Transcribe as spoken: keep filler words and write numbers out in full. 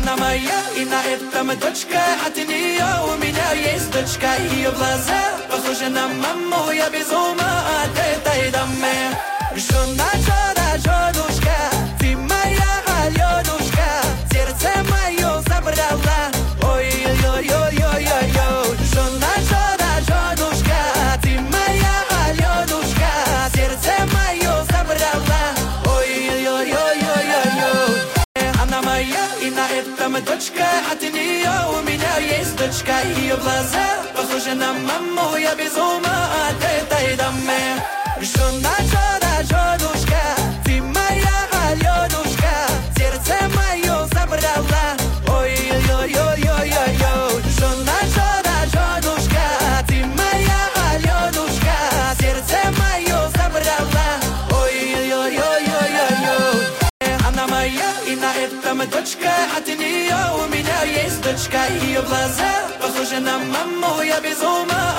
Она моя, и на этом дочка от нее у меня есть дочка. Ее глаза похожи на маму, я без ума от этой дамы. Жена, жена, женушка, ты моя Аленушка, сердце мое забрала. Ой-ой-ой-ой-ой-ой. Жена, жена, женушка, ты моя Аленушка, сердце мое забрала. Ой-ой-ой-ой-ой-ой. Она моя, и на этом дочка от нее у меня есть дочка. Ее глаза похожи на маму, я без ума от этой дамы. Жена, жена, женушка, ты моя Аленушка, сердце мое забрала. Ой-ой-ой-ой-ой-ой. Жена, жена, женушка, ты моя Аленушка, сердце мое забрала. Ой-ой-ой-ой-ой-ой. Она моя, и на этом дочка от нее у меня есть дочка. Ее глаза похожи на маму, я без ума